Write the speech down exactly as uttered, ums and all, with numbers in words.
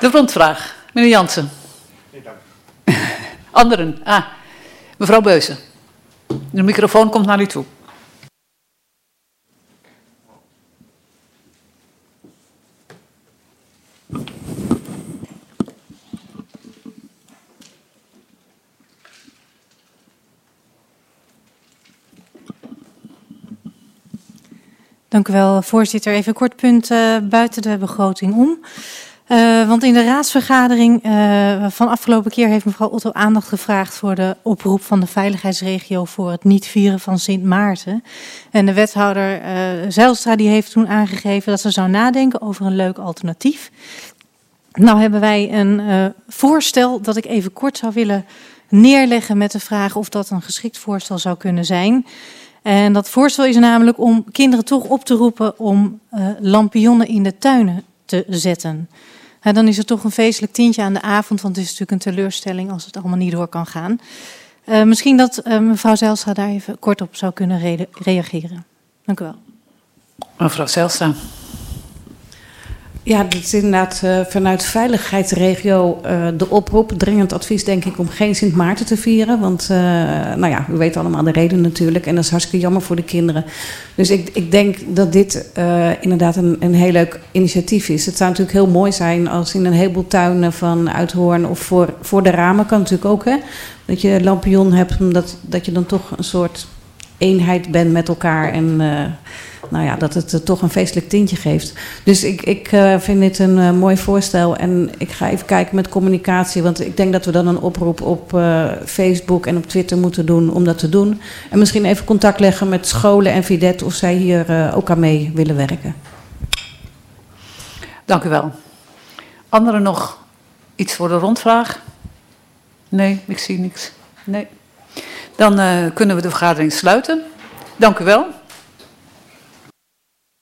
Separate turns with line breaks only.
De rondvraag. Meneer Jansen.
Nee, dank.
Anderen. Ah, mevrouw Beusen. De microfoon komt naar u toe.
Dank u wel, voorzitter. Even een kort punt uh, buiten de begroting om. Uh, want in de raadsvergadering uh, van afgelopen keer heeft mevrouw Otto aandacht gevraagd voor de oproep van de veiligheidsregio voor het niet vieren van Sint Maarten. En de wethouder uh, Zijlstra die heeft toen aangegeven dat ze zou nadenken over een leuk alternatief. Nou hebben wij een uh, voorstel dat ik even kort zou willen neerleggen met de vraag of dat een geschikt voorstel zou kunnen zijn. En dat voorstel is namelijk om kinderen toch op te roepen om uh, lampionnen in de tuinen te zetten. Uh, dan is er toch een feestelijk tintje aan de avond, want het is natuurlijk een teleurstelling als het allemaal niet door kan gaan. Uh, misschien dat uh, mevrouw Zijlstra daar even kort op zou kunnen re- reageren. Dank u wel.
Mevrouw Zijlstra.
Ja, dit is inderdaad uh, vanuit de veiligheidsregio uh, de oproep. Dringend advies denk ik om geen Sint Maarten te vieren. Want uh, nou ja, u weet allemaal de reden natuurlijk. En dat is hartstikke jammer voor de kinderen. Dus ik, ik denk dat dit uh, inderdaad een, een heel leuk initiatief is. Het zou natuurlijk heel mooi zijn als in een heleboel tuinen van Uithoorn of voor, voor de ramen kan natuurlijk ook. Hè, dat je een lampion hebt, omdat dat je dan toch een soort eenheid bent met elkaar. En uh, nou ja, dat het uh, toch een feestelijk tintje geeft. Dus ik, ik uh, vind dit een uh, mooi voorstel. En ik ga even kijken met communicatie. Want ik denk dat we dan een oproep op uh, Facebook en op Twitter moeten doen om dat te doen. En misschien even contact leggen met scholen en Videt of zij hier uh, ook aan mee willen werken.
Dank u wel. Anderen nog iets voor de rondvraag? Nee, ik zie niks. Nee. Dan uh, kunnen we de vergadering sluiten. Dank u wel.